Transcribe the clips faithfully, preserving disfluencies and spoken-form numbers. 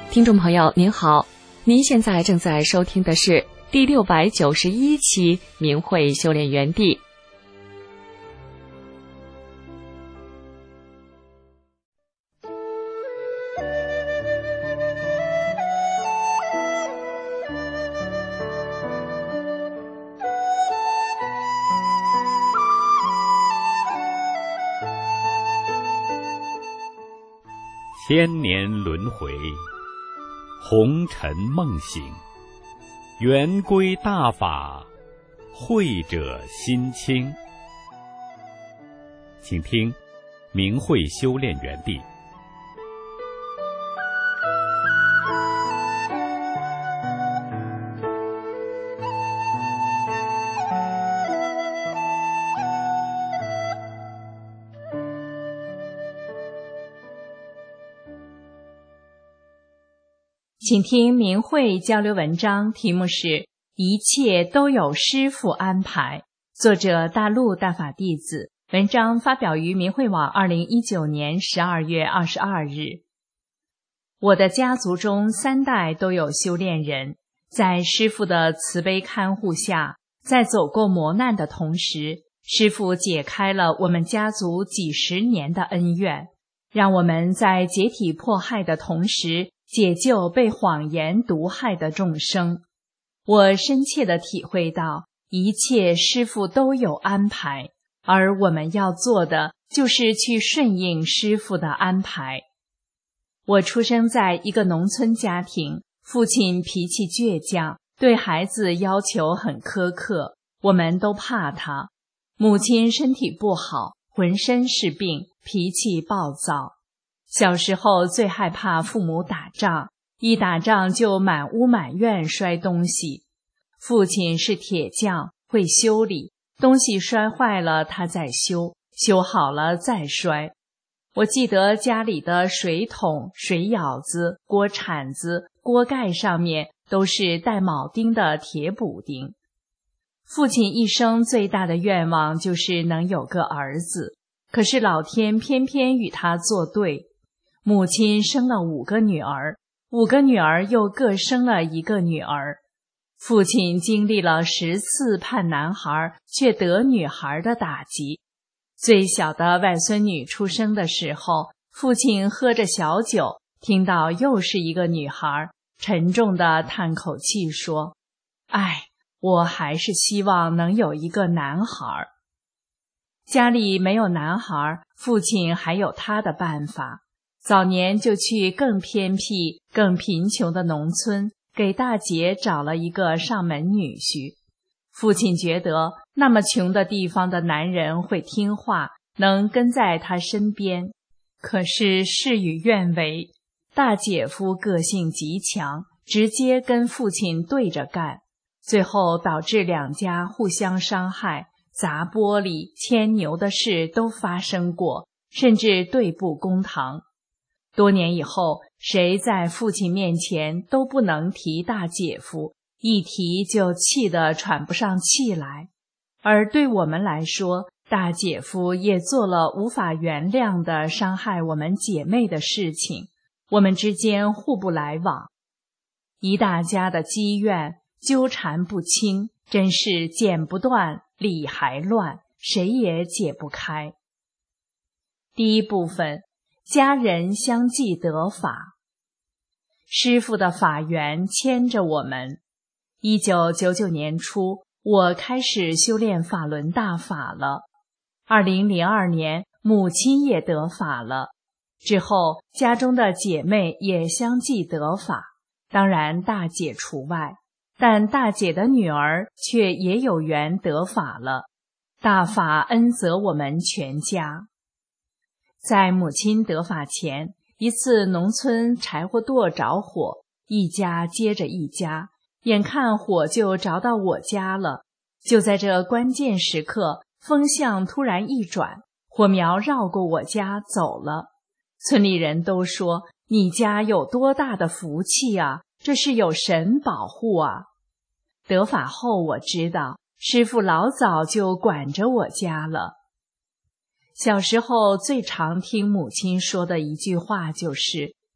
听众朋友您好，您现在正在收听的是第六百九十一期明慧修炼园地。 千年轮回，红尘梦醒，圆归大法，慧者心清。请听明慧修炼园地。 请听明慧交流文章，题目是一切都有师父安排，作者大陆大法弟子，文章发表于明慧网二零一九年十二月二十二日。我的家族中三代都有修炼人，在师父的慈悲看护下，在走过磨难的同时，师父解开了我们家族几十年的恩怨，让我们在解体迫害的同时解救被谎言毒害的众生。我深切地体会到，一切师父都有安排，而我们要做的就是去顺应师父的安排。我出生在一个农村家庭，父亲脾气倔强，对孩子要求很苛刻，我们都怕他。母亲身体不好，浑身是病，脾气暴躁。小时候最害怕父母打仗，一打仗就满屋满院摔东西。父亲是铁匠，会修理，东西摔坏了他再修，修好了再摔。我记得家里的水桶、水舀子、锅铲子、锅盖上面都是带铆钉的铁补丁。父亲一生最大的愿望就是能有个儿子，可是老天偏偏与他作对。母亲生了五个女儿，五个女儿又各生了一个女儿。父亲经历了十次盼男孩却得女孩的打击。最小的外孙女出生的时候，父亲喝着小酒，听到又是一个女孩，沉重地叹口气说：唉，我还是希望能有一个男孩。家里没有男孩，父亲还有他的办法。早年就去更偏僻、更贫穷的农村，给大姐找了一个上门女婿。父亲觉得那么穷的地方的男人会听话，能跟在他身边。可是事与愿违，大姐夫个性极强，直接跟父亲对着干，最后导致两家互相伤害，砸玻璃、牵牛的事都发生过，甚至对簿公堂。多年以后，谁在父亲面前都不能提大姐夫，一提就气得喘不上气来。而对我们来说，大姐夫也做了无法原谅的伤害我们姐妹的事情，我们之间互不来往。一大家的积怨纠缠不清，真是剪不断，理还乱，谁也解不开。第一部分，家人相继得法。师父的法缘牵着我们。一九九九年初，我开始修炼法轮大法了。二零零二年，母亲也得法了。之后，家中的姐妹也相继得法，当然大姐除外，但大姐的女儿却也有缘得法了。大法恩泽我们全家。在母亲得法前，一次农村柴火垛着火，一家接着一家，眼看火就着到我家了。就在这关键时刻，风向突然一转，火苗绕过我家走了。村里人都说，你家有多大的福气啊，这是有神保护啊。得法后我知道，师父老早就管着我家了。小时候最常听母亲说的一句话就是，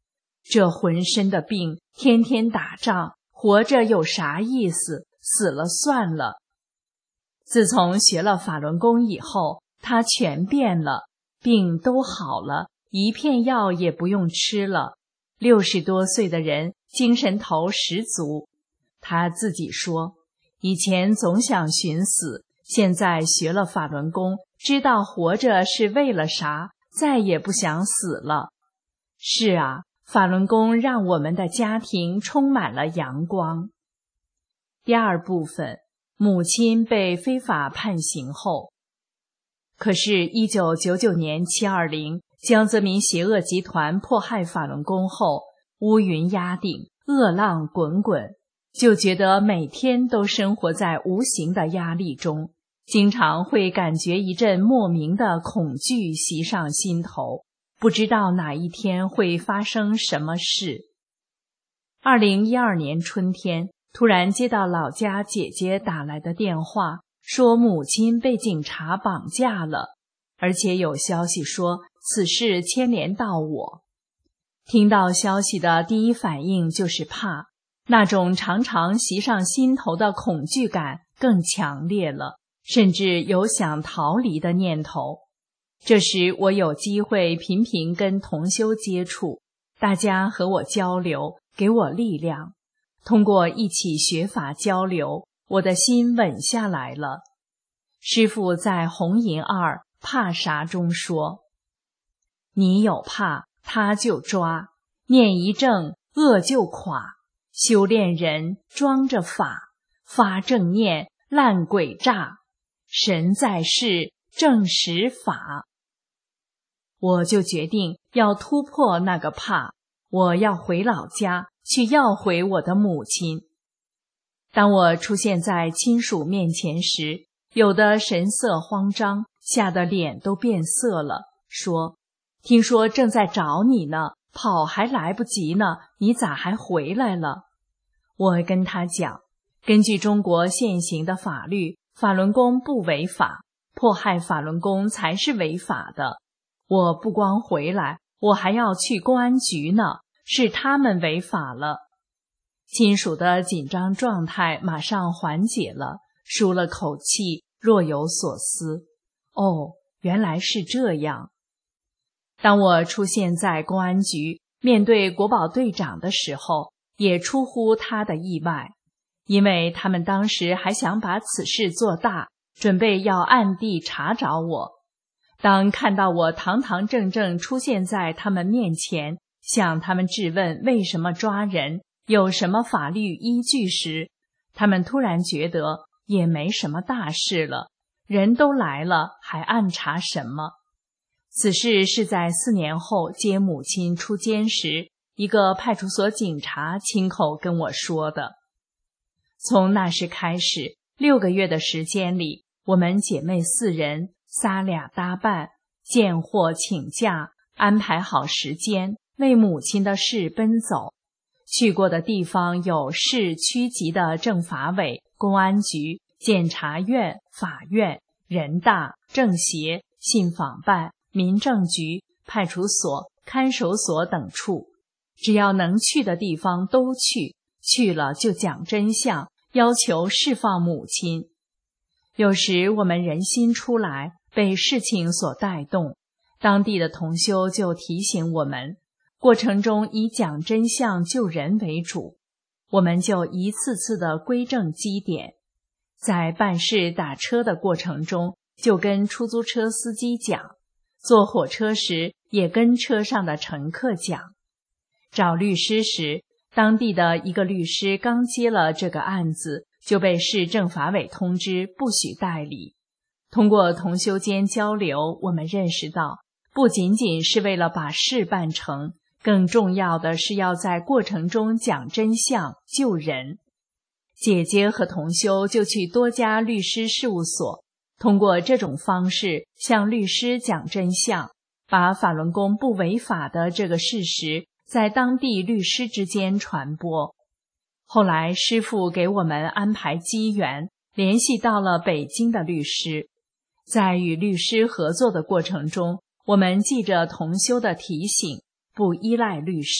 这浑身的病，天天打仗，活着有啥意思？死了算了。自从学了法轮功以后，他全变了，病都好了，一片药也不用吃了。六十多岁的人，精神头十足。他自己说，以前总想寻死，现在学了法轮功，知道活着是为了啥，再也不想死了。是啊，法轮功让我们的家庭充满了阳光。第二部分，母亲被非法判刑后。可是一九九九年七二零，江泽民邪恶集团迫害法轮功后，乌云压顶，恶浪滚滚，就觉得每天都生活在无形的压力中，经常会感觉一阵莫名的恐惧袭上心头，不知道哪一天会发生什么事。二零一二年春天，突然接到老家姐姐打来的电话，说母亲被警察绑架了，而且有消息说此事牵连到我。听到消息的第一反应就是怕，那种常常袭上心头的恐惧感更强烈了，甚至有想逃离的念头。这时我有机会频频跟同修接触，大家和我交流，给我力量。通过一起学法交流，我的心稳下来了。师父在红银二怕啥中说，你有怕，他就抓，念一正，恶就垮。修炼人装着法，发正念，烂鬼诈。神在世，正实法。我就决定要突破那个怕，我要回老家去要回我的母亲。当我出现在亲属面前时，有的神色慌张，吓得脸都变色了，说，听说正在找你呢，跑还来不及呢，你咋还回来了？我跟他讲，根据中国现行的法律，法轮功不违法，迫害法轮功才是违法的。我不光回来，我还要去公安局呢，是他们违法了。亲属的紧张状态马上缓解了，舒了口气，若有所思。哦，原来是这样。当我出现在公安局，面对国保队长的时候，也出乎他的意外，因为他们当时还想把此事做大，准备要暗地查找我。当看到我堂堂正正出现在他们面前，向他们质问为什么抓人，有什么法律依据时，他们突然觉得也没什么大事了，人都来了，还暗查什么？此事是在四年后接母亲出监时，一个派出所警察亲口跟我说的。从那时开始，六个月的时间里，我们姐妹四人，仨俩搭伴，见或请假，安排好时间，为母亲的事奔走。去过的地方有市区级的政法委、公安局、检察院、法院、人大、政协、信访办、民政局、派出所、看守所等处，只要能去的地方都去，去了就讲真相，要求释放母亲。有时我们人心出来，被事情所带动，当地的同修就提醒我们，过程中以讲真相救人为主，我们就一次次的归正基点。在办事打车的过程中，就跟出租车司机讲，坐火车时也跟车上的乘客讲。找律师时，当地的一个律师刚接了这个案子，就被市政法委通知不许代理。通过同修间交流，我们认识到，不仅仅是为了把事办成，更重要的是要在过程中讲真相，救人。姐姐和同修就去多家律师事务所，通过这种方式向律师讲真相，把法轮功不违法的这个事实在当地律师之间传播。后来师父给我们安排机缘，联系到了北京的律师。在与律师合作的过程中，我们记着同修的提醒，不依赖律师，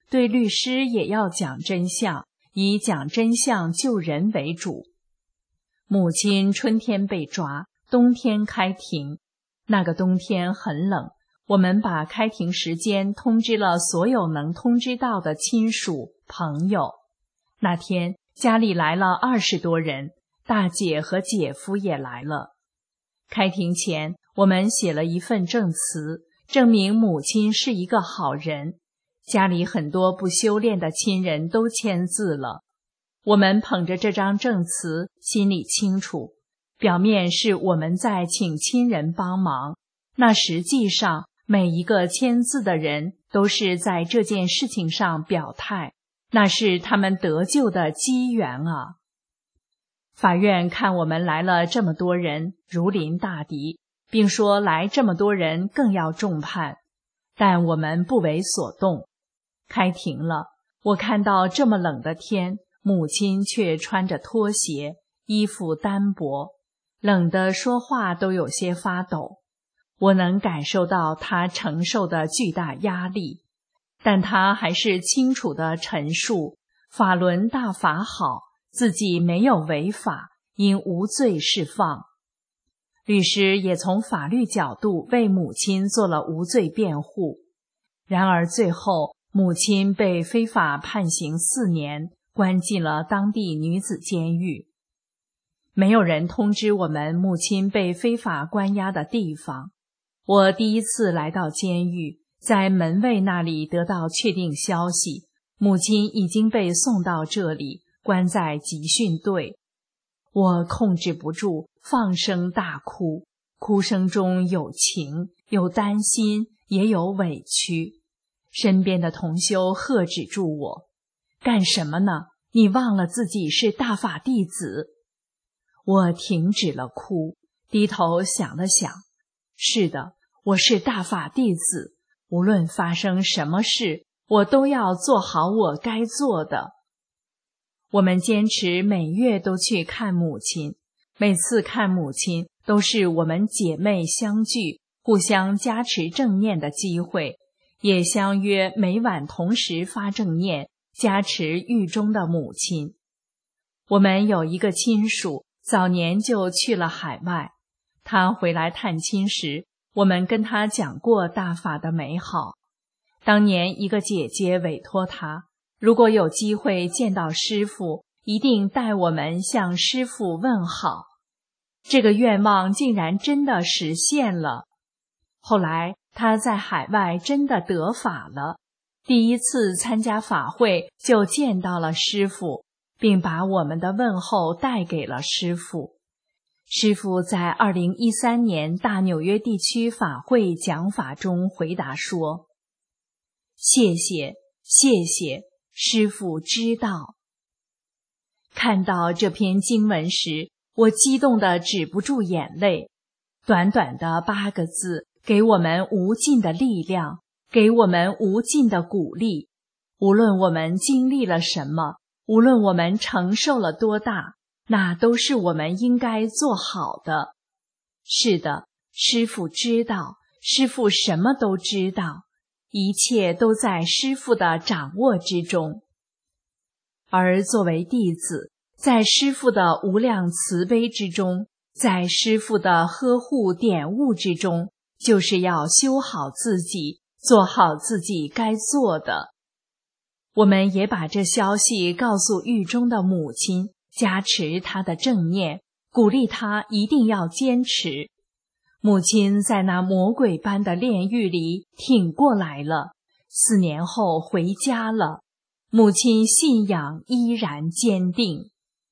对律师也要讲真相，以讲真相救人为主。母亲春天被抓，冬天开庭。那个冬天很冷，我们把开庭时间通知了所有能通知到的亲属朋友。那天家里来了二十多人，大姐和姐夫也来了。开庭前，我们写了一份证词，证明母亲是一个好人。家里很多不修炼的亲人都签字了。我们捧着这张证词，心里清楚，表面是我们在请亲人帮忙，那实际上每一个签字的人都是在这件事情上表态，那是他们得救的机缘啊。法院看我们来了这么多人，如临大敌，并说来这么多人更要重判，但我们不为所动。开庭了，我看到这么冷的天，母亲却穿着拖鞋，衣服单薄，冷得说话都有些发抖。我能感受到她承受的巨大压力，但她还是清楚地陈述法轮大法好，自己没有违法，应无罪释放。律师也从法律角度为母亲做了无罪辩护。然而最后母亲被非法判刑四年，关进了当地女子监狱。没有人通知我们母亲被非法关押的地方。我第一次来到监狱，在门卫那里得到确定消息，母亲已经被送到这里，关在集训队。我控制不住，放声大哭，哭声中有情，有担心，也有委屈。身边的同修喝止住我：干什么呢？你忘了自己是大法弟子。我停止了哭，低头想了想，是的，我是大法弟子，无论发生什么事，我都要做好我该做的。我们坚持每月都去看母亲，每次看母亲都是我们姐妹相聚，互相加持正念的机会，也相约每晚同时发正念，加持狱中的母亲。我们有一个亲属早年就去了海外，他回来探亲时，我们跟他讲过大法的美好。当年一个姐姐委托他，如果有机会见到师父，一定带我们向师父问好。这个愿望竟然真的实现了。后来他在海外真的得法了，第一次参加法会就见到了师父，并把我们的问候带给了师父。师父在二零一三年大纽约地区法会讲法中回答说：谢谢，谢谢，师父知道。看到这篇经文时，我激动得止不住眼泪。短短的八个字，给我们无尽的力量，给我们无尽的鼓励。无论我们经历了什么，无论我们承受了多大，那都是我们应该做好的。是的，师父知道，师父什么都知道，一切都在师父的掌握之中。而作为弟子，在师父的无量慈悲之中，在师父的呵护点悟之中，就是要修好自己，做好自己该做的。我们也把这消息告诉狱中的母亲，加持她的正念，鼓励她一定要坚持。母亲在那魔鬼般的炼狱里挺过来了，四年后回家了，母亲信仰依然坚定。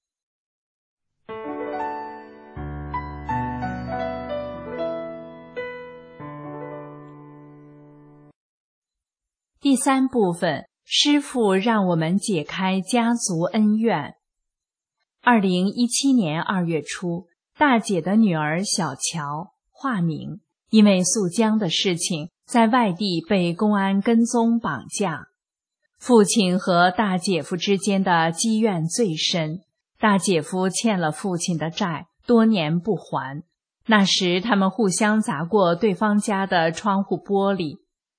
第三部分，师父让我们解开家族恩怨。二零一七年二月初，大姐的女儿小乔，化名，因为溯江的事情，在外地被公安跟踪绑架。父亲和大姐夫之间的积怨最深，大姐夫欠了父亲的债，多年不还。那时他们互相砸过对方家的窗户玻璃，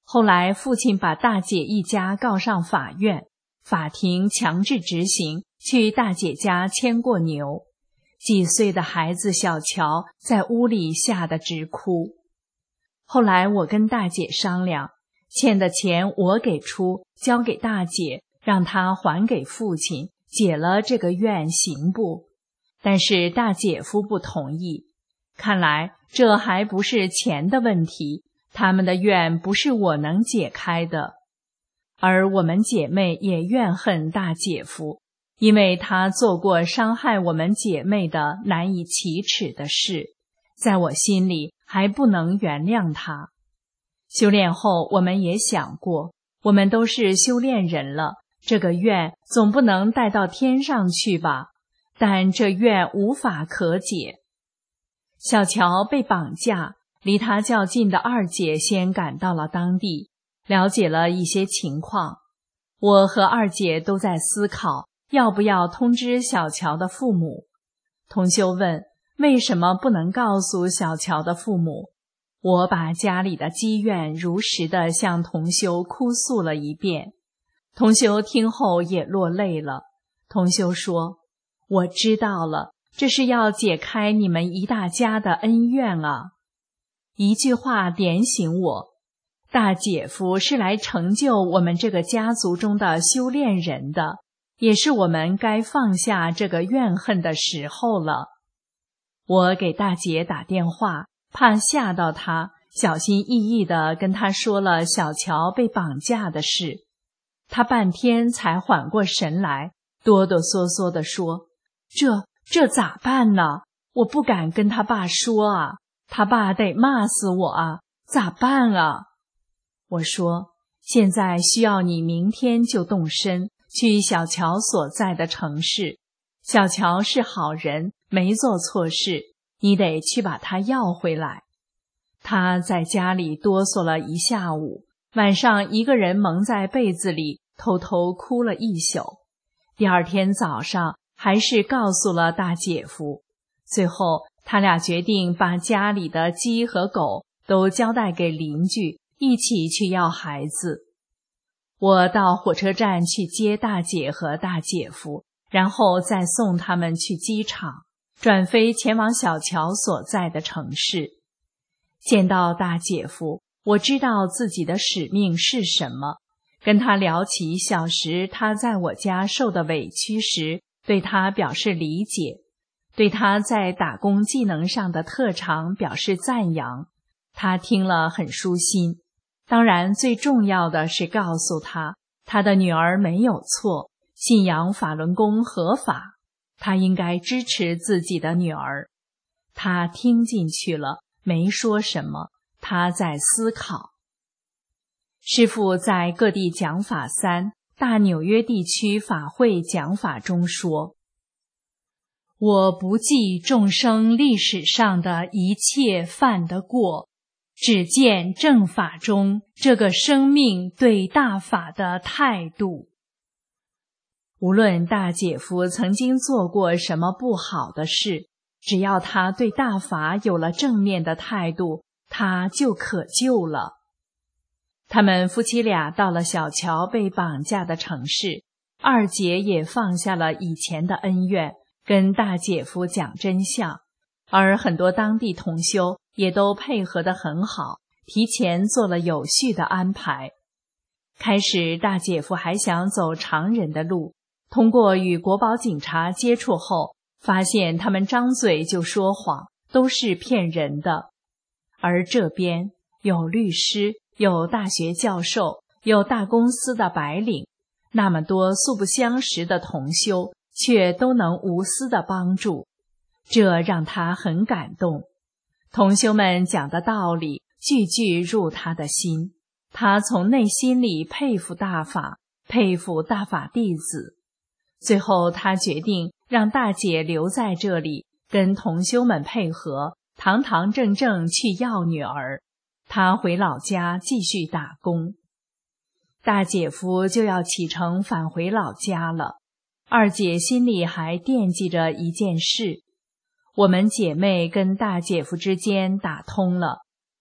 后来父亲把大姐一家告上法院，法庭强制执行，去大姐家牵过牛。几岁的孩子小乔在屋里吓得直哭。后来我跟大姐商量，欠的钱我给出，交给大姐，让她还给父亲，解了这个怨行不？但是大姐夫不同意，看来这还不是钱的问题，他们的怨不是我能解开的。而我们姐妹也怨恨大姐夫，因为他做过伤害我们姐妹的难以启齿的事，在我心里还不能原谅他。修炼后我们也想过，我们都是修炼人了，这个怨总不能带到天上去吧，但这怨无法可解。小乔被绑架，离他较近的二姐先赶到了当地，了解了一些情况。我和二姐都在思考要不要通知小乔的父母。同修问，为什么不能告诉小乔的父母？我把家里的积怨如实地向同修哭诉了一遍。同修听后也落泪了。同修说，我知道了，这是要解开你们一大家的恩怨啊。一句话点醒我，大姐夫是来成就我们这个家族中的修炼人的，也是我们该放下这个怨恨的时候了。我给大姐打电话，怕吓到她，小心翼翼地跟她说了小乔被绑架的事。她半天才缓过神来，哆哆嗦嗦地说，这这咋办呢？我不敢跟他爸说啊，他爸得骂死我啊，咋办啊？我说，现在需要你明天就动身，去小乔所在的城市。小乔是好人，没做错事，你得去把他要回来。他在家里哆嗦了一下午，晚上一个人蒙在被子里，偷偷哭了一宿。第二天早上还是告诉了大姐夫。最后他俩决定把家里的鸡和狗都交代给邻居，一起去要孩子。我到火车站去接大姐和大姐夫，然后再送他们去机场，转飞前往小乔所在的城市。见到大姐夫，我知道自己的使命是什么，跟他聊起小时他在我家受的委屈时，对他表示理解，对他在打工技能上的特长表示赞扬。他听了很舒心。当然最重要的是告诉他，他的女儿没有错，信仰法轮功合法，他应该支持自己的女儿。他听进去了，没说什么，他在思考。师父在各地讲法三大纽约地区法会讲法中说，我不计众生历史上的一切犯的过，只见正法中这个生命对大法的态度。无论大姐夫曾经做过什么不好的事，只要他对大法有了正面的态度，他就可救了。他们夫妻俩到了小乔被绑架的城市，二姐也放下了以前的恩怨，跟大姐夫讲真相，而很多当地同修也都配合得很好，提前做了有序的安排。开始大姐夫还想走常人的路，通过与国保警察接触后，发现他们张嘴就说谎，都是骗人的。而这边有律师，有大学教授，有大公司的白领，那么多素不相识的同修，却都能无私的帮助，这让他很感动。同修们讲的道理句句入他的心，他从内心里佩服大法，佩服大法弟子。最后他决定让大姐留在这里，跟同修们配合，堂堂正正去要女儿。他回老家继续打工。大姐夫就要启程返回老家了，二姐心里还惦记着一件事。我们姐妹跟大姐夫之间打通了，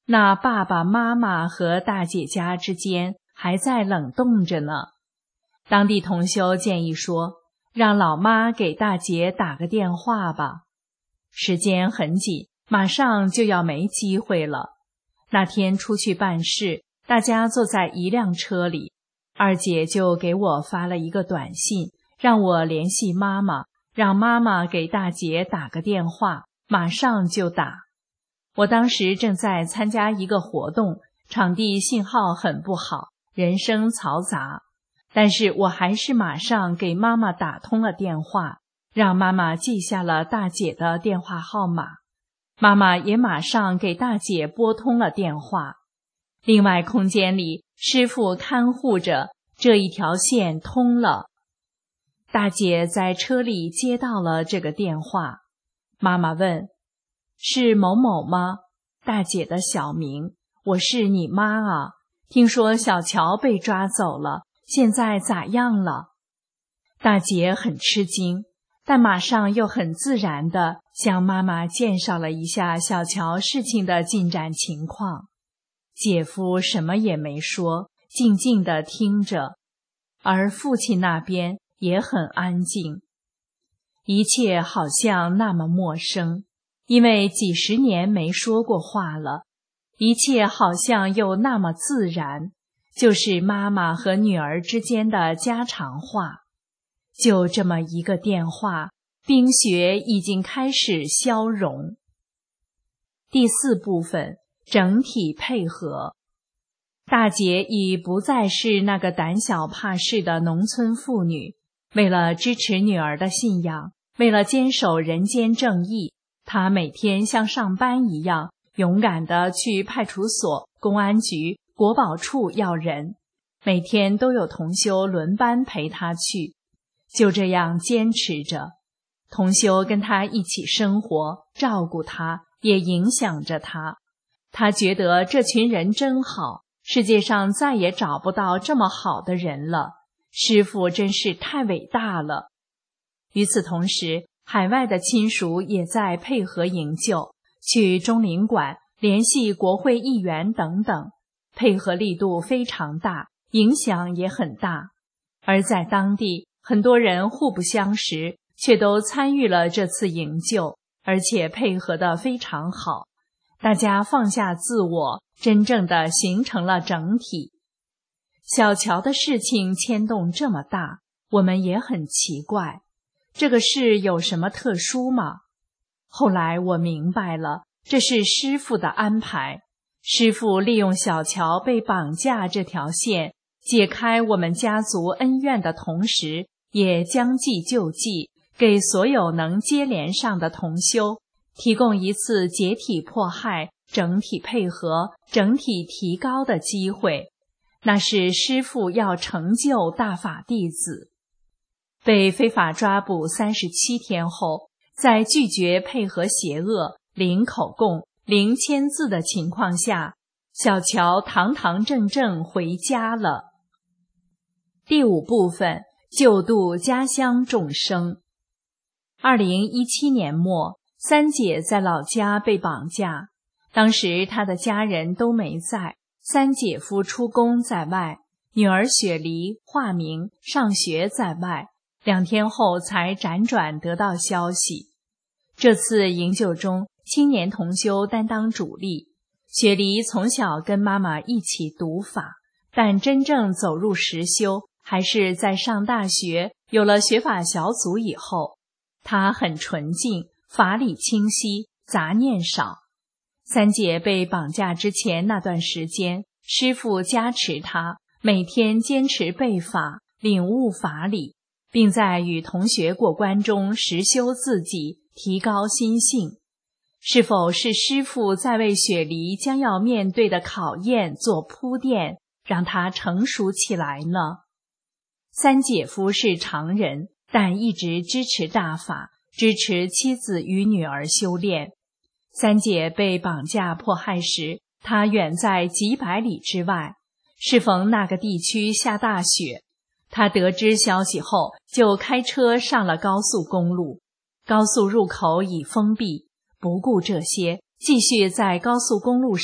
那爸爸妈妈和大姐家之间还在冷冻着呢。当地同修建议说，让老妈给大姐打个电话吧。时间很紧，马上就要没机会了。那天出去办事，大家坐在一辆车里，二姐就给我发了一个短信，让我联系妈妈，让妈妈给大姐打个电话，马上就打。我当时正在参加一个活动，场地信号很不好，人声嘈杂，但是我还是马上给妈妈打通了电话，让妈妈记下了大姐的电话号码。妈妈也马上给大姐拨通了电话。另外空间里，师父看护着，这一条线通了。大姐在车里接到了这个电话，妈妈问：是某某吗？大姐的小名，我是你妈啊，听说小乔被抓走了，现在咋样了？大姐很吃惊，但马上又很自然地向妈妈介绍了一下小乔事情的进展情况。姐夫什么也没说，静静地听着，而父亲那边也很安静。一切好像那么陌生，因为几十年没说过话了，一切好像又那么自然，就是妈妈和女儿之间的家常话。就这么一个电话，冰雪已经开始消融。第四部分，整体配合。大姐已不再是那个胆小怕事的农村妇女，为了支持女儿的信仰，为了坚守人间正义，她每天像上班一样勇敢地去派出所、公安局、国保处要人，每天都有同修轮班陪她去，就这样坚持着。同修跟她一起生活，照顾她，也影响着她。她觉得这群人真好，世界上再也找不到这么好的人了，师父真是太伟大了。与此同时，海外的亲属也在配合营救，去中领馆联系国会议员等等，配合力度非常大，影响也很大。而在当地，很多人互不相识，却都参与了这次营救，而且配合得非常好。大家放下自我，真正的形成了整体。小乔的事情牵动这么大，我们也很奇怪，这个事有什么特殊吗？后来我明白了，这是师父的安排。师父利用小乔被绑架这条线，解开我们家族恩怨的同时，也将计就计，给所有能接连上的同修提供一次解体迫害、整体配合、整体提高的机会。那是师父要成就大法弟子。被非法抓捕三十七天后，在拒绝配合邪恶、零口供、零签字的情况下，小乔堂堂正正回家了。第五部分，救度家乡众生。二零一七年末，三姐在老家被绑架，当时她的家人都没在，三姐夫出宫在外，女儿雪梨化名上学在外，两天后才辗转得到消息。这次营救中，青年同修担当主力。雪梨从小跟妈妈一起读法，但真正走入实修，还是在上大学，有了学法小组以后。她很纯净，法理清晰，杂念少。三姐被绑架之前那段时间，师父加持她，每天坚持背法，领悟法理，并在与同学过关中实修自己，提高心性。是否是师父在为雪梨将要面对的考验做铺垫，让她成熟起来呢？三姐夫是常人，但一直支持大法，支持妻子与女儿修炼。三姐被绑架迫害时，她远在几百里之外，适逢那个地区下大雪，她得知消息后就开车上了高速公路，高速入口已封闭，不顾这些，继续在高速公路上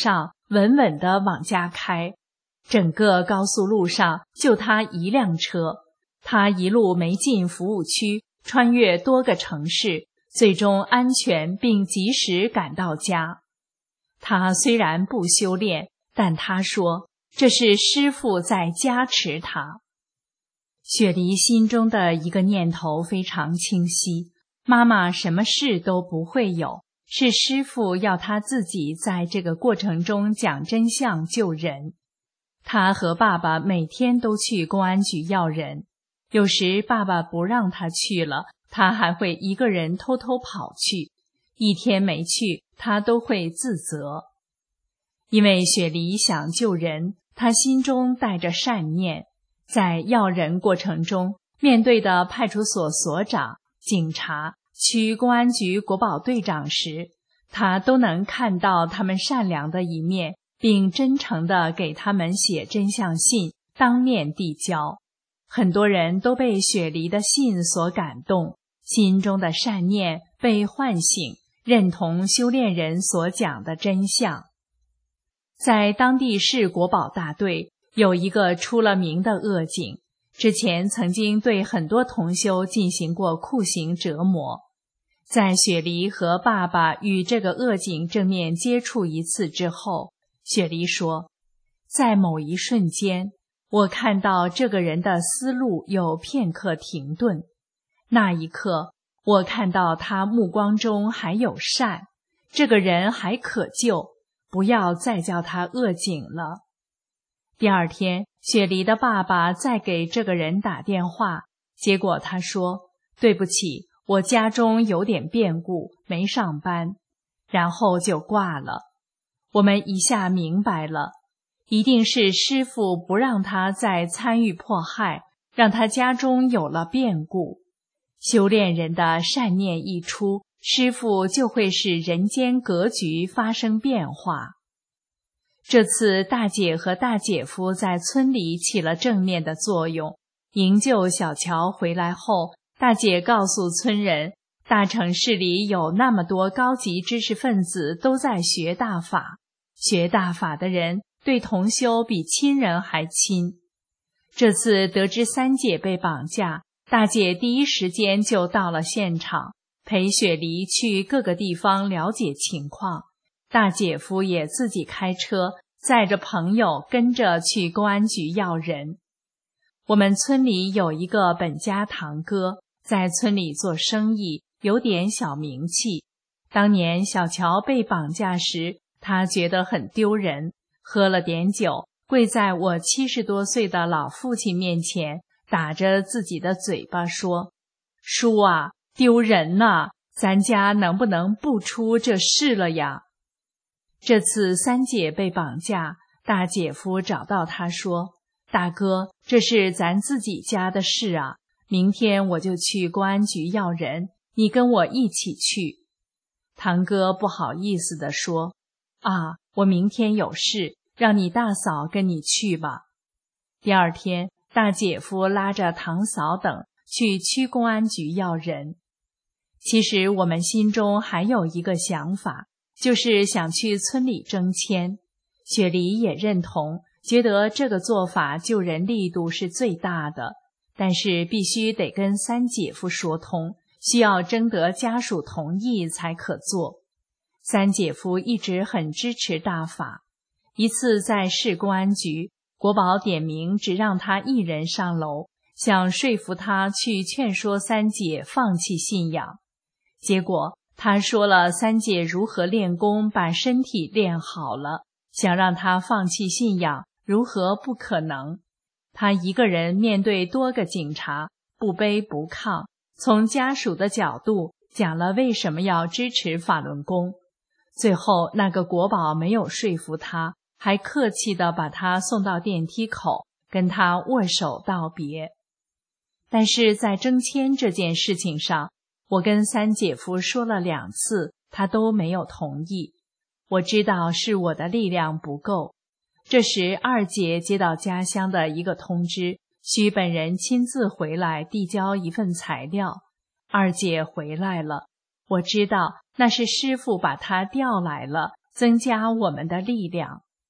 稳稳地往家开。整个高速路上就他一辆车，他一路没进服务区，穿越多个城市，最终安全并及时赶到家。他虽然不修炼，但他说这是师父在加持他。雪梨心中的一个念头非常清晰，妈妈什么事都不会有，是师父要他自己在这个过程中讲真相救人。他和爸爸每天都去公安局要人，有时爸爸不让他去了，他还会一个人偷偷跑去，一天没去，他都会自责。因为雪梨想救人，他心中带着善念，在要人过程中，面对的派出所所长、警察、区公安局国保队长时，他都能看到他们善良的一面，并真诚地给他们写真相信，当面递交。很多人都被雪梨的信所感动，心中的善念被唤醒，认同修炼人所讲的真相。在当地市国保大队，有一个出了名的恶警，之前曾经对很多同修进行过酷刑折磨。在雪梨和爸爸与这个恶警正面接触一次之后，雪梨说，在某一瞬间，我看到这个人的思路有片刻停顿，那一刻，我看到他目光中还有善，这个人还可救，不要再叫他恶警了。第二天，雪梨的爸爸再给这个人打电话，结果他说，对不起，我家中有点变故，没上班，然后就挂了。我们一下明白了，一定是师父不让他再参与迫害，让他家中有了变故。修炼人的善念一出，师父就会使人间格局发生变化。这次大姐和大姐夫在村里起了正面的作用。营救小乔回来后，大姐告诉村人，大城市里有那么多高级知识分子都在学大法，学大法的人对同修比亲人还亲。这次得知三姐被绑架，大姐第一时间就到了现场，陪雪梨去各个地方了解情况。大姐夫也自己开车，载着朋友跟着去公安局要人。我们村里有一个本家堂哥，在村里做生意，有点小名气。当年小乔被绑架时，他觉得很丢人，喝了点酒，跪在我七十多岁的老父亲面前，打着自己的嘴巴说，叔啊，丢人呐，咱家能不能不出这事了呀？这次三姐被绑架，大姐夫找到他说，大哥，这是咱自己家的事啊，明天我就去公安局要人，你跟我一起去。堂哥不好意思地说，啊，我明天有事，让你大嫂跟你去吧。第二天，大姐夫拉着堂嫂等去区公安局要人。其实我们心中还有一个想法，就是想去村里征签。雪梨也认同，觉得这个做法救人力度是最大的，但是必须得跟三姐夫说通，需要征得家属同意才可做。三姐夫一直很支持大法。一次在市公安局，国保点名只让他一人上楼，想说服他去劝说三姐放弃信仰。结果他说了三姐如何练功把身体练好了，想让他放弃信仰，如何不可能。他一个人面对多个警察，不卑不亢，从家属的角度讲了为什么要支持法轮功。最后那个国保没有说服他，还客气地把他送到电梯口，跟他握手道别。但是在征签这件事情上，我跟三姐夫说了两次，他都没有同意。我知道是我的力量不够。这时二姐接到家乡的一个通知，需本人亲自回来递交一份材料。二姐回来了，我知道那是师父把她调来了，增加我们的力量。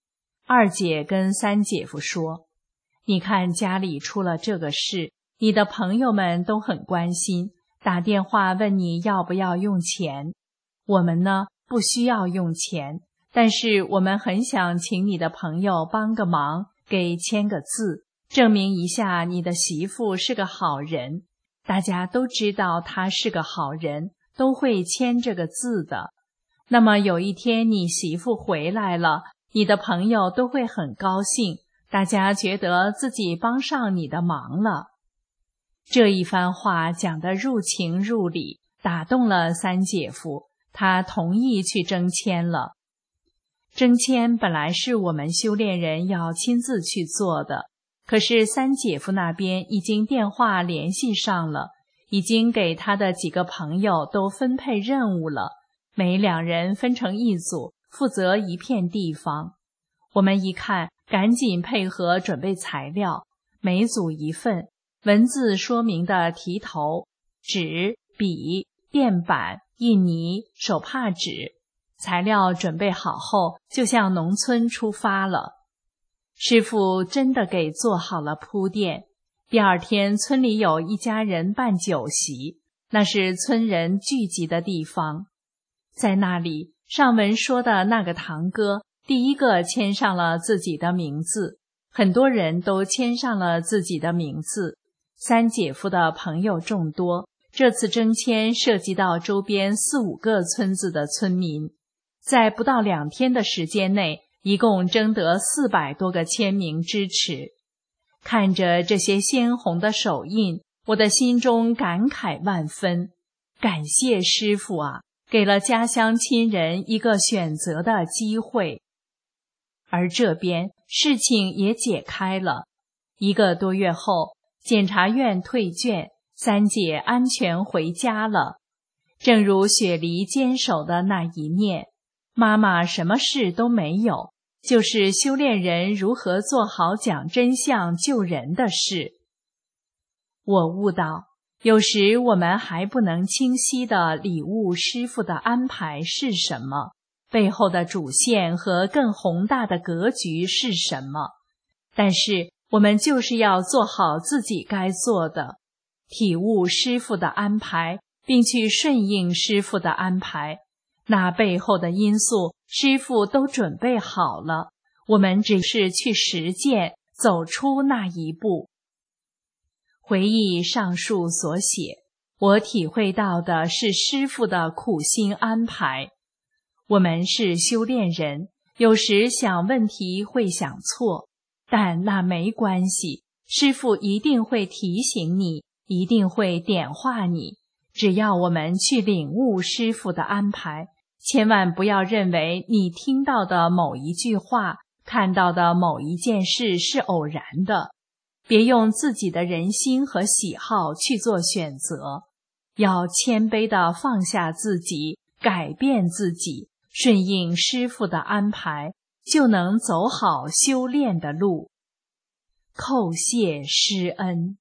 二姐跟三姐夫说，你看家里出了这个事，你的朋友们都很关心，打电话问你要不要用钱。我们呢，不需要用钱，但是我们很想请你的朋友帮个忙，给签个字，证明一下你的媳妇是个好人。大家都知道她是个好人，都会签这个字的。那么有一天你媳妇回来了，你的朋友都会很高兴，大家觉得自己帮上你的忙了。这一番话讲得入情入理，打动了三姐夫，他同意去征签了。征签本来是我们修炼人要亲自去做的，可是三姐夫那边已经电话联系上了，已经给他的几个朋友都分配任务了，每两人分成一组，负责一片地方。我们一看，赶紧配合准备材料，每组一份，文字说明的题头、纸、笔、垫板、印泥、手帕纸。材料准备好后，就向农村出发了。师父真的给做好了铺垫。第二天，村里有一家人办酒席，那是村人聚集的地方。在那里，上文说的那个堂哥第一个签上了自己的名字，很多人都签上了自己的名字。三姐夫的朋友众多，这次征签涉及到周边四五个村子的村民。在不到两天的时间内，一共征得四百多个签名支持。看着这些鲜红的手印，我的心中感慨万分。感谢师父啊，给了家乡亲人一个选择的机会。而这边事情也解开了。一个多月后，检察院退卷，三姐安全回家了。正如雪梨坚守的那一面，妈妈什么事都没有，就是修炼人如何做好讲真相救人的事。我悟到，有时我们还不能清晰地理悟师父的安排是什么，背后的主线和更宏大的格局是什么。但是我们就是要做好自己该做的，体悟师父的安排，并去顺应师父的安排。那背后的因素，师父都准备好了，我们只是去实践，走出那一步。回忆上述所写，我体会到的是师父的苦心安排。我们是修炼人，有时想问题会想错，但那没关系，师父一定会提醒你，一定会点化你。只要我们去领悟师父的安排，千万不要认为你听到的某一句话，看到的某一件事是偶然的，别用自己的人心和喜好去做选择，要谦卑地放下自己，改变自己，顺应师父的安排，就能走好修炼的路。叩谢师恩。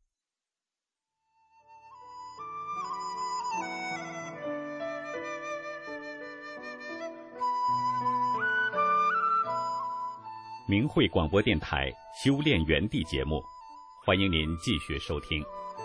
明慧广播电台修炼园地节目，欢迎您继续收听。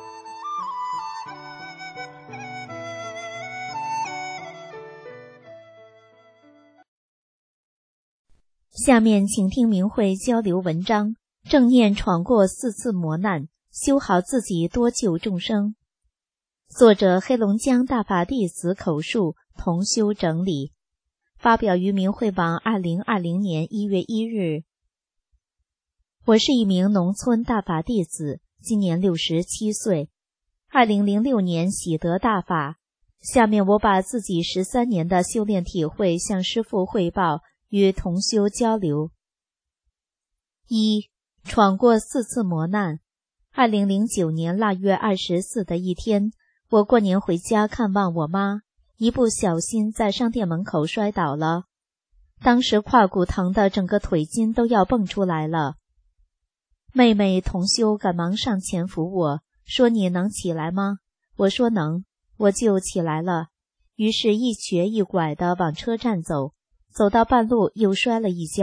下面请听明慧交流文章：正念闯过四次磨难，修好自己，多救众生。作者黑龙江大法弟子口述，同修整理，发表于明慧网二零二零年一月一日。我是一名农村大法弟子，今年六十七岁，二零零六年喜得大法。下面我把自己十三年的修炼体会向师父汇报，与同修交流。一、闯过四次磨难。二零零九年腊月二十四的一天，我过年回家看望我妈，一不小心在商店门口摔倒了，当时胯骨疼的整个腿筋都要蹦出来了。妹妹同修赶忙上前扶我，说你能起来吗？我说能，我就起来了。于是一瘸一拐地往车站走，走到半路又摔了一跤，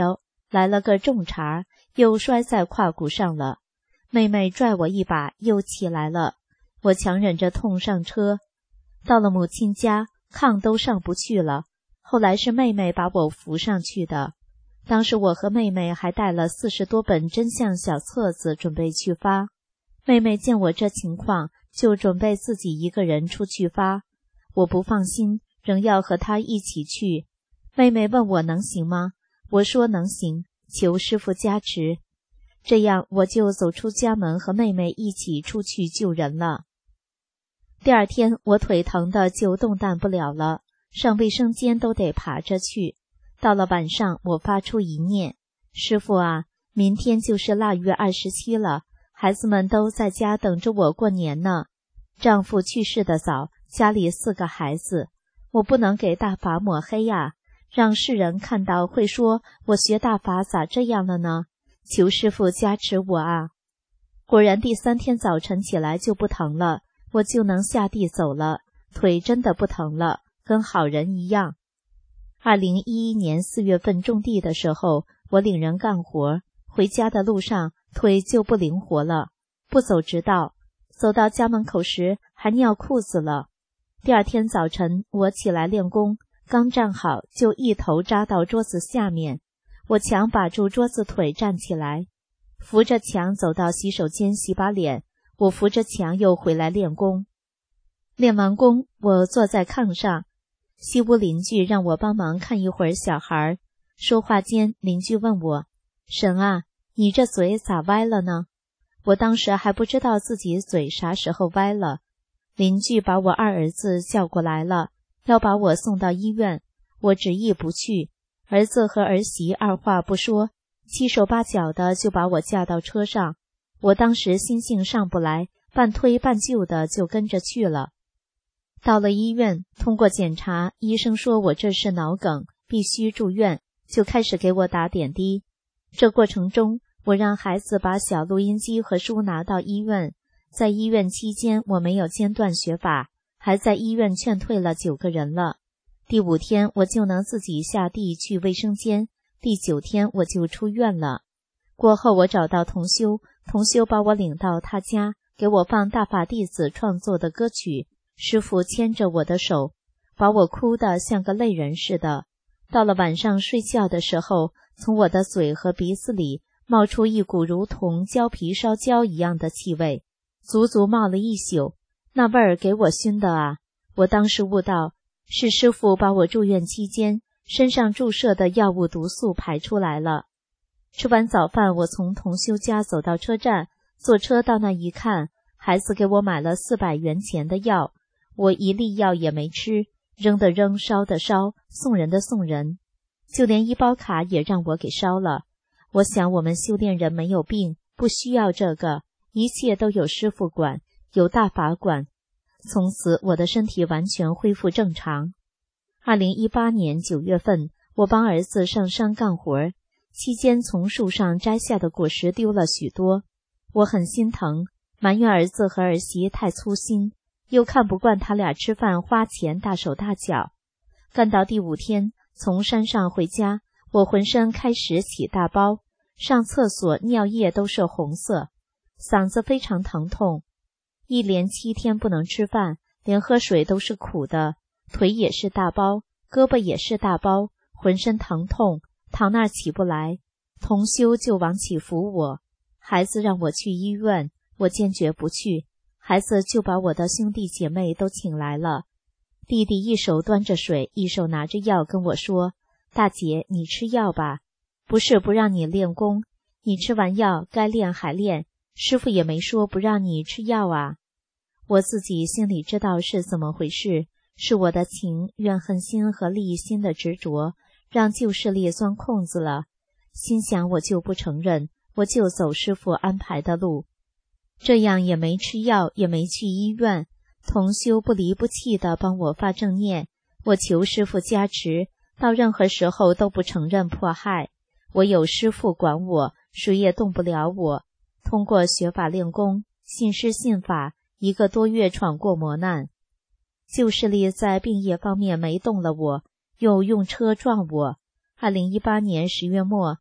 来了个重茬，又摔在胯骨上了。妹妹拽我一把，又起来了。我强忍着痛上车，到了母亲家，炕都上不去了。后来是妹妹把我扶上去的。当时我和妹妹还带了四十多本真相小册子，准备去发。妹妹见我这情况，就准备自己一个人出去发。我不放心，仍要和她一起去。妹妹问我能行吗？我说能行，求师父加持。这样我就走出家门，和妹妹一起出去救人了。第二天我腿疼的就动弹不了了，上卫生间都得爬着去。到了晚上，我发出一念：师父啊，明天就是腊月二十七了，孩子们都在家等着我过年呢。丈夫去世的早，家里四个孩子，我不能给大法抹黑呀，让世人看到会说我学大法咋这样了呢？求师父加持我啊！果然第三天早晨起来就不疼了，我就能下地走了，腿真的不疼了，跟好人一样。二零一一年四月份种地的时候，我领人干活，回家的路上腿就不灵活了，不走直道，走到家门口时还尿裤子了。第二天早晨我起来练功，刚站好就一头扎到桌子下面，我强把住桌子腿站起来，扶着墙走到洗手间洗把脸，我扶着墙又回来练功。练完功，我坐在炕上，西屋邻居让我帮忙看一会儿小孩。说话间，邻居问我：婶啊，你这嘴咋歪了呢？我当时还不知道自己嘴啥时候歪了。邻居把我二儿子叫过来了，要把我送到医院，我执意不去。儿子和儿媳二话不说，七手八脚的就把我架到车上。我当时心性上不来，半推半就的就跟着去了。到了医院，通过检查，医生说我这是脑梗，必须住院，就开始给我打点滴。这过程中，我让孩子把小录音机和书拿到医院。在医院期间，我没有间断学法，还在医院劝退了九个人了。第五天我就能自己下地去卫生间，第九天我就出院了。过后我找到同修，同修把我领到他家，给我放大法弟子创作的歌曲，师父牵着我的手，把我哭得像个泪人似的。到了晚上睡觉的时候，从我的嘴和鼻子里冒出一股如同焦皮烧焦一样的气味，足足冒了一宿，那味儿给我熏的啊！我当时悟到，是师父把我住院期间身上注射的药物毒素排出来了。吃完早饭，我从同修家走到车站，坐车到那一看，孩子给我买了四百元钱的药，我一粒药也没吃，扔的扔，烧的烧，送人的送人，就连医保卡也让我给烧了。我想我们修炼人没有病，不需要这个，一切都有师父管，有大法管。从此我的身体完全恢复正常。二零一八年九月份，我帮儿子上山干活，期间从树上摘下的果实丢了许多，我很心疼，埋怨儿子和儿媳太粗心，又看不惯他俩吃饭花钱大手大脚。干到第五天，从山上回家，我浑身开始起大包，上厕所尿液都是红色，嗓子非常疼痛，一连七天不能吃饭，连喝水都是苦的，腿也是大包，胳膊也是大包，浑身疼痛，躺那儿起不来。同修就往起扶我，孩子让我去医院，我坚决不去，孩子就把我的兄弟姐妹都请来了。弟弟一手端着水，一手拿着药跟我说：大姐，你吃药吧，不是不让你练功，你吃完药该练还练，师父也没说不让你吃药啊。我自己心里知道是怎么回事，是我的情、怨恨心和利益心的执着，让旧势力钻空子了。心想我就不承认，我就走师父安排的路。这样也没吃药，也没去医院，同修不离不弃地帮我发正念，我求师父加持，到任何时候都不承认迫害。我有师父管我，谁也动不了我。通过学法练功，信师信法，一个多月闯过磨难。旧势力在病业方面没动了我，又用车撞我。二零一八年十月末，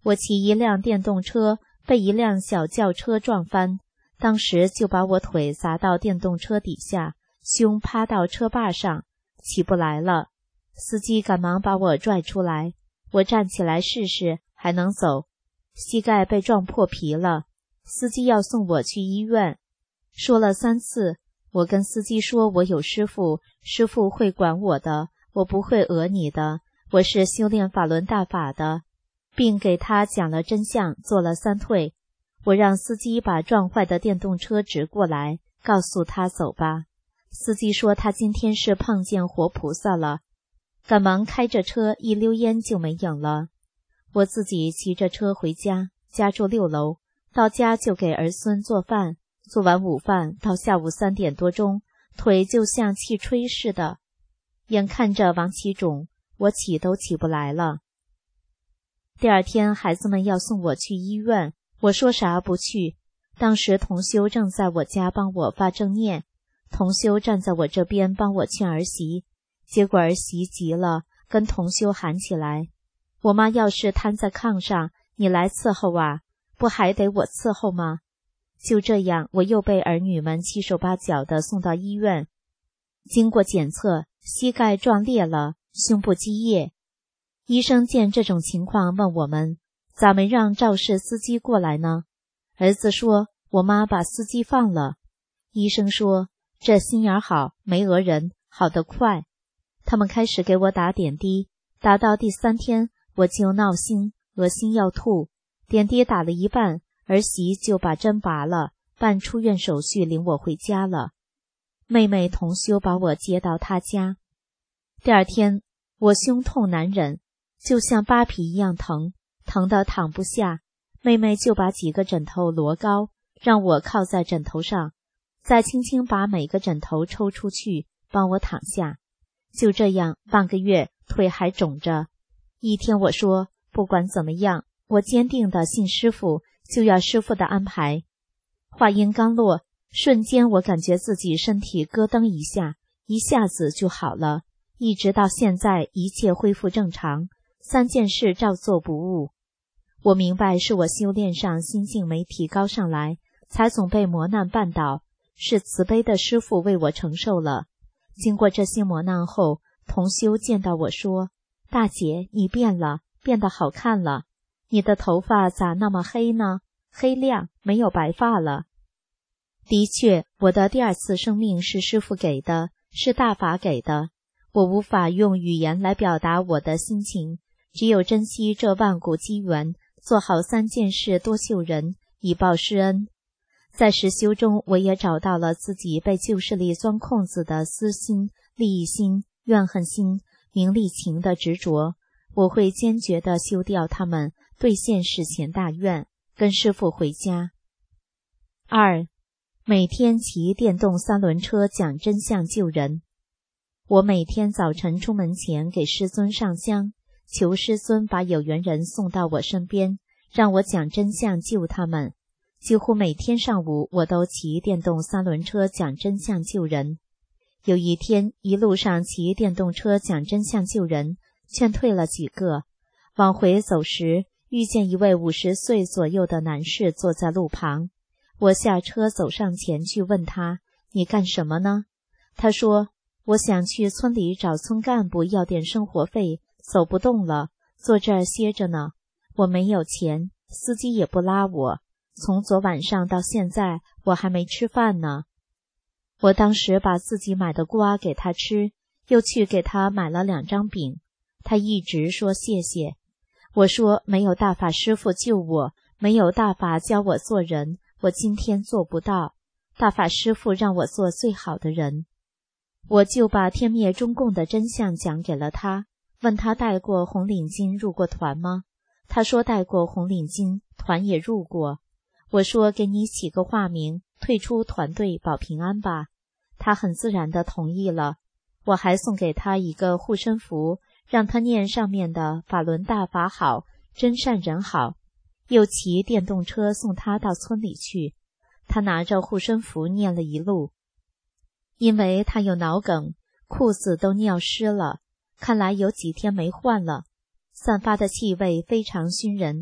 我骑一辆电动车被一辆小轿车撞翻，当时就把我腿砸到电动车底下，胸趴到车把上，起不来了。司机赶忙把我拽出来，我站起来试试，还能走。膝盖被撞破皮了，司机要送我去医院。说了三次，我跟司机说我有师父，师父会管我的，我不会讹你的，我是修炼法轮大法的，并给他讲了真相，做了三退。我让司机把撞坏的电动车直过来，告诉他走吧。司机说他今天是碰见活菩萨了，赶忙开着车，一溜烟就没影了。我自己骑着车回家，家住六楼，到家就给儿孙做饭，做完午饭到下午三点多钟，腿就像气吹似的，眼看着往起肿，我起都起不来了。第二天孩子们要送我去医院，我说啥不去。当时同修正在我家帮我发正念，同修站在我这边帮我劝儿媳，结果儿媳急了，跟同修喊起来，我妈要是瘫在炕上，你来伺候啊，不还得我伺候吗？就这样，我又被儿女们七手八脚地送到医院。经过检测，膝盖撞裂了，胸部积液。医生见这种情况问我们，咋没让肇事司机过来呢？儿子说，我妈把司机放了。医生说，这心眼好，没讹人，好得快。他们开始给我打点滴，打到第三天我就闹心，恶心要吐。点滴打了一半，儿媳就把针拔了，办出院手续领我回家了。妹妹同修把我接到她家。第二天我胸痛难忍，就像扒皮一样疼，疼得躺不下。妹妹就把几个枕头摞高，让我靠在枕头上，再轻轻把每个枕头抽出去，帮我躺下。就这样半个月，腿还肿着。一天我说，不管怎么样，我坚定地信师父，就要师父的安排。话音刚落，瞬间我感觉自己身体咯噔一下，一下子就好了，一直到现在一切恢复正常，三件事照做不误。我明白是我修炼上心境没提高上来，才总被磨难绊倒，是慈悲的师父为我承受了。经过这些磨难后，同修见到我说，大姐，你变了，变得好看了，你的头发咋那么黑呢？黑亮，没有白发了。的确，我的第二次生命是师父给的，是大法给的，我无法用语言来表达我的心情，只有珍惜这万古机缘，做好三件事，多救人，以报师恩。在实修中，我也找到了自己被旧势力钻空子的私心、利益心、怨恨心、名利情的执着，我会坚决地修掉它们，兑现史前大愿，跟师父回家。二，每天骑电动三轮车讲真相救人。我每天早晨出门前给师尊上香，求师尊把有缘人送到我身边，让我讲真相救他们。几乎每天上午我都骑电动三轮车讲真相救人。有一天一路上骑电动车讲真相救人，劝退了几个，往回走时遇见一位五十岁左右的男士坐在路旁。我下车走上前去问他，你干什么呢？他说，我想去村里找村干部要点生活费，走不动了，坐这儿歇着呢。我没有钱，司机也不拉我，从昨晚上到现在我还没吃饭呢。我当时把自己买的瓜给他吃，又去给他买了两张饼，他一直说谢谢。我说，没有大法师父救我，没有大法教我做人，我今天做不到，大法师父让我做最好的人。我就把天灭中共的真相讲给了他，问他带过红领巾入过团吗？他说带过红领巾，团也入过。我说，给你起个化名，退出团队保平安吧。他很自然地同意了。我还送给他一个护身符，让他念上面的法轮大法好，真善人好。又骑电动车送他到村里去，他拿着护身符念了一路。因为他有脑梗，裤子都尿湿了，看来有几天没换了，散发的气味非常熏人。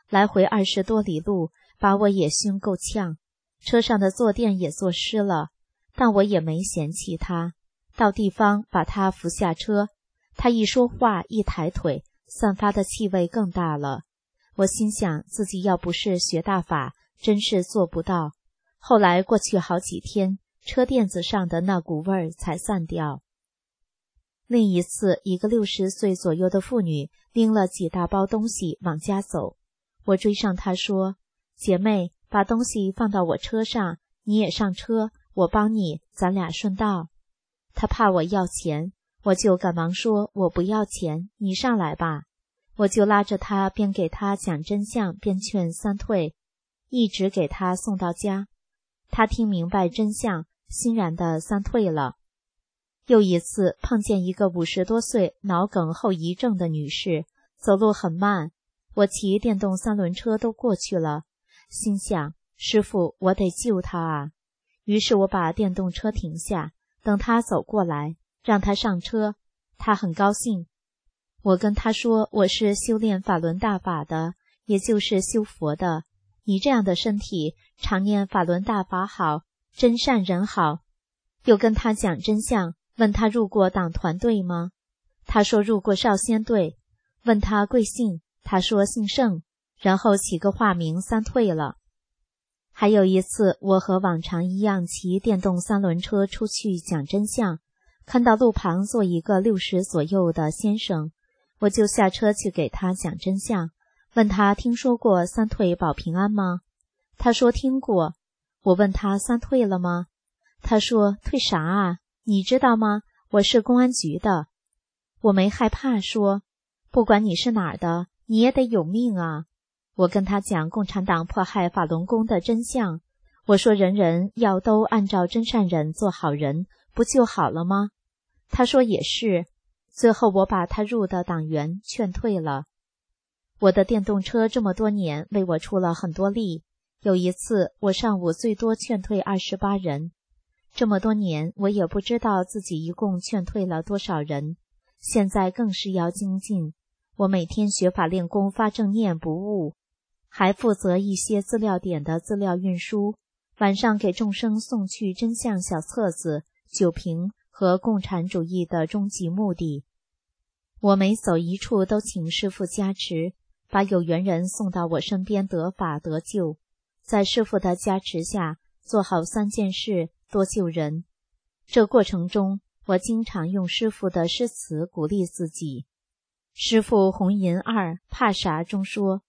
来回二十多里路，把我也熏够呛，车上的坐垫也坐湿了，但我也没嫌弃他。到地方把他扶下车，他一说话一抬腿，散发的气味更大了。我心想自己要不是学大法，真是做不到。后来过去好几天，车垫子上的那股味儿才散掉。另一次，一个六十岁左右的妇女拎了几大包东西往家走，我追上她说：“姐妹，把东西放到我车上，你也上车，我帮你，咱俩顺道。”她怕我要钱，我就赶忙说：“我不要钱，你上来吧。”我就拉着她，边给她讲真相，边劝三退，一直给她送到家。她听明白真相，欣然地三退了。又一次碰见一个五十多岁脑梗后遗症的女士，走路很慢，我骑电动三轮车都过去了，心想师父，我得救她啊。于是我把电动车停下，等她走过来，让她上车。她很高兴。我跟她说，我是修炼法轮大法的，也就是修佛的。你这样的身体，常念法轮大法好，真善人好。又跟她讲真相，问她入过党团队吗？她说入过少先队。问她贵姓，她说姓盛，然后起个化名三退了。还有一次，我和往常一样骑电动三轮车出去讲真相，看到路旁坐一个六十左右的先生，我就下车去给他讲真相，问他听说过三退保平安吗？他说听过。我问他三退了吗？他说退啥啊？你知道吗？我是公安局的。我没害怕，说不管你是哪儿的，你也得有命啊。我跟他讲共产党迫害法轮功的真相，我说人人要都按照真善忍做好人，不就好了吗？他说也是。最后我把他入的党员劝退了。我的电动车这么多年为我出了很多力，有一次我上午最多劝退二十八人。这么多年我也不知道自己一共劝退了多少人，现在更是要精进。我每天学法练功发正念不误，还负责一些资料点的资料运输，晚上给众生送去真相小册子、酒瓶和共产主义的终极目的。我每走一处都请师父加持，把有缘人送到我身边得法得救，在师父的加持下做好三件事，多救人。这过程中我经常用师父的诗词鼓励自己。师父红银二怕啥中说，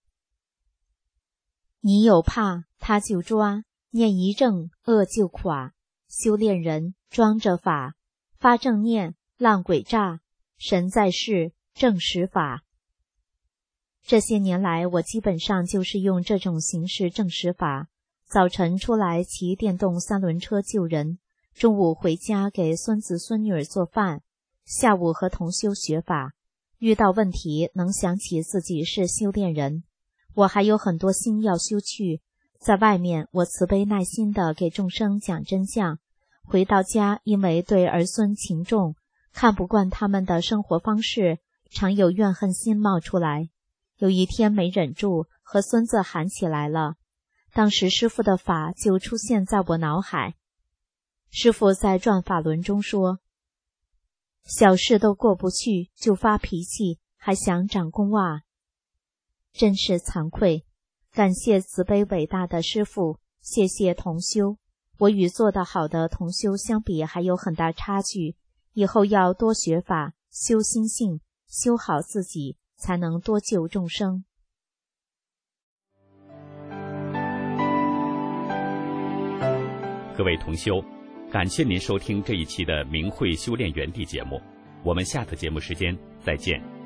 你有怕他就抓，念一正恶就垮，修炼人装着法，发正念浪鬼诈，神在世正实法。这些年来我基本上就是用这种形式证实法，早晨出来骑电动三轮车救人，中午回家给孙子孙女儿做饭，下午和同修学法，遇到问题能想起自己是修炼人。我还有很多心要修去，在外面我慈悲耐心地给众生讲真相，回到家因为对儿孙情重，看不惯他们的生活方式，常有怨恨心冒出来。有一天没忍住，和孙子喊起来了。当时师父的法就出现在我脑海。师父在转法轮中说，小事都过不去就发脾气，还想长功啊。真是惭愧，感谢慈悲伟大的师父，谢谢同修。我与做得好的同修相比还有很大差距，以后要多学法，修心性，修好自己，才能多救众生。 各位同修，感谢您收听这一期的明慧修炼园地节目，我们下次节目时间再见。